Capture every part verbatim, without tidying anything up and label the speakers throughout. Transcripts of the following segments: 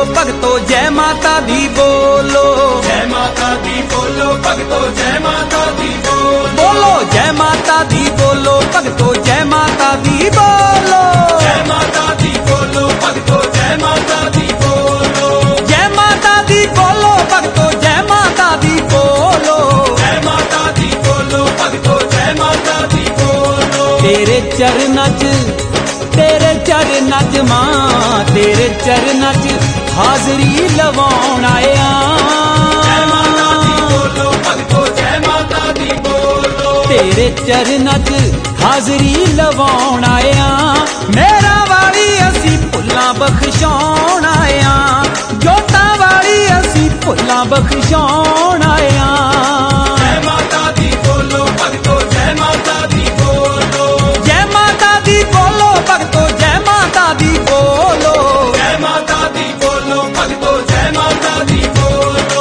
Speaker 1: भगतो जय माता दी बोलो,
Speaker 2: जय माता दी बोलो भगतो जय माता दी बोलो,
Speaker 1: बोलो जय माता दी बोलो भगतो जय माता दी बोलो,
Speaker 2: जय माता दी बोलो भगतो जय माता दी बोलो,
Speaker 1: जय माता दी बोलो भगतो जय माता दी बोलो,
Speaker 2: जय माता दी बोलो भगतो जय माता दी बोलो।
Speaker 1: तेरे चरनां च तेरे चरनां च मां तेरे चरनां च हाजरी लवाउण आया,
Speaker 2: जय माता दी बोलो भगतो जय माता दी बोलो,
Speaker 1: तेरे चरनां च हाजरी लवाउण आया। मेरा वाली असी भुल्लां बख्शाउण आया, जोतां वाली असी भुल्लां बख्शाउण आया।
Speaker 2: जय माता दी बोलो भगतो जय माता दी बोलो,
Speaker 1: जय माता दी बोलो भगतो जय माता दी बोलो,
Speaker 2: जय माता दी बोलो भगतो जय माता दी बोलो।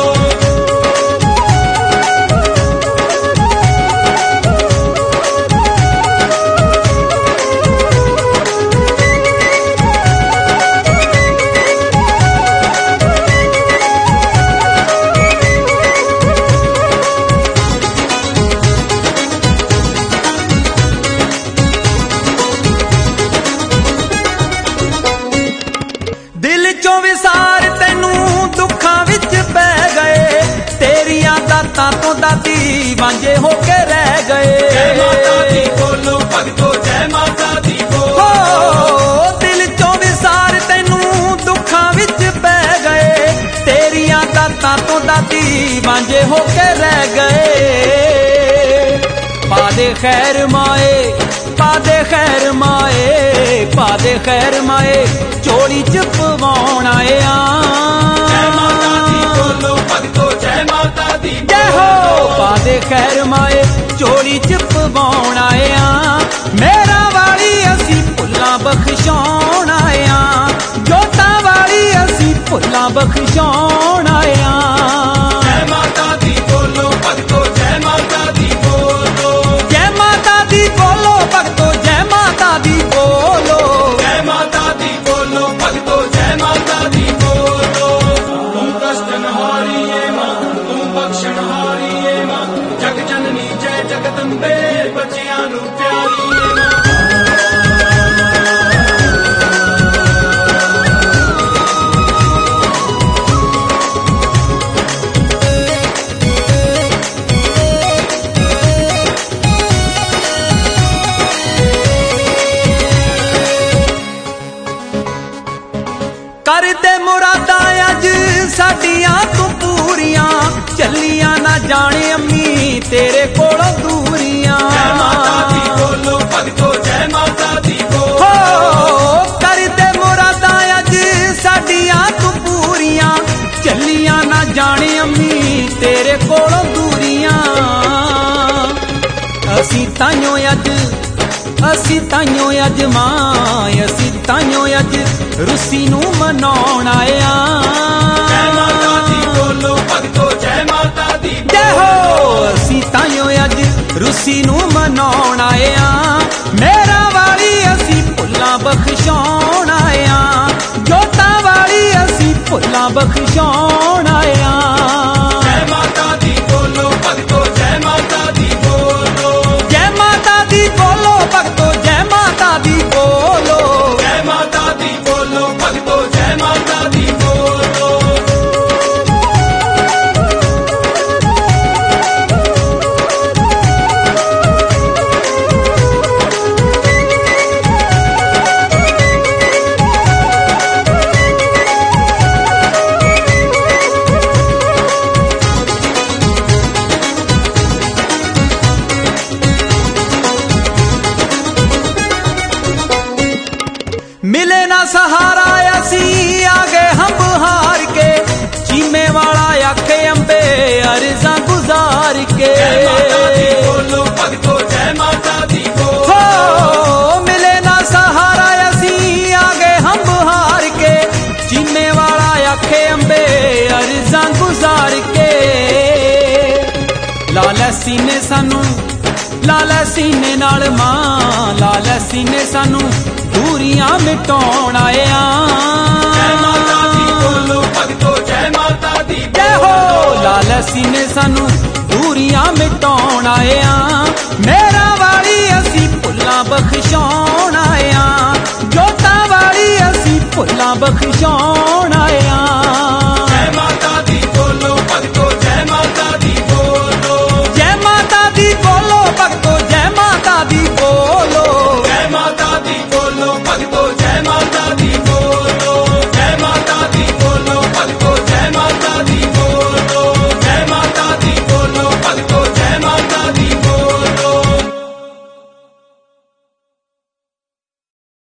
Speaker 1: दिल चों विसार तैनू दुखां विच पै गए, तेरियां दातां तो दाती वांझे होके रह गए।
Speaker 2: जय माता दी बोलो भगतो जय माता दी बोलो,
Speaker 1: हो दिल चों विसार तैनू दुखां विच पै गए, तेरियां दातां तो दाती वांझे होके रह गए। पादे खैर माए पादे खैर माए पादे खैर माए चोली च पवाउण आया।
Speaker 2: जय माता दी बोलो भगतो जय माता दी
Speaker 1: जय हो
Speaker 2: बोलो,
Speaker 1: पादे खैर माए चोली च पवाउण आया। मेरा वाली असी भुल्लां बख्शाउण आया, जोतां वाली असी भुल्लां बख्शाउण आया।
Speaker 2: जय माता दी बोलो भगतो जय माता दी बोलो,
Speaker 1: जय माता दी बोलो भगतो जय माता दी बोलो,
Speaker 2: जय माता दी बोलो भगतो जय माता दी बोलो। तू कष्टनहारी है मां तू बख्शनहारी है मां, जग जननी जय जगदंबे बच्चियां नू प्यारी है मां।
Speaker 1: कर दे मुरादा अज साडियां तू पूरियां, चलियां ना जाने अम्मी तेरे कोलों दूरियां।
Speaker 2: जय माता दी बोलो भगतो जय माता दी
Speaker 1: हो
Speaker 2: बोलो,
Speaker 1: कर दे मुरादा अज साडियां तू पूरियां, चलियां ना जाने अम्मी तेरे कोलों दूरियां। असी ताइयों अज असी ताइयों अज मां असी ताइयों अज रुसी नू मनाउण आया।
Speaker 2: जय माता दी बोलो भगतो जय माता दी
Speaker 1: जय हो
Speaker 2: बोलो,
Speaker 1: असी ताइयों अज रुसी नू मनाउण आया। मेरा वाली असी भुल्लां बख्शाउण आया, जोतां वाली असी भुल्लां बख्शाउण आया।
Speaker 2: जय माता दी बोलो भगतो जय माता दी बोलो,
Speaker 1: जय माता दी बोलो भगतो जय माता दी बोलो,
Speaker 2: जय माता दी बोलो भगतो जय माता दी बोलो।
Speaker 1: मिले ना सहारा असी आगे हम हार के, चीमे वाला आखे अम्बे अर्जा गुजार के।
Speaker 2: जय माता दी बोलो भगतो जय माता दी बोलो,
Speaker 1: हो मिले ना सहारा असी आगे हम हार के, चीमे वाला आखे अम्बे अर्जा गुजार के। लाल सीने सानू लाल सीने नाल मां लाल सीने सानू दूरियां मिटाउण आया।
Speaker 2: जय माता दी बोलो
Speaker 1: हो लाल सीने सानू दूरियां मिटाउण आए आ मेरा वाली असी भुल्लां बख्शाउण आए आ जोतां वाली असी भुल्लां बख्शाउण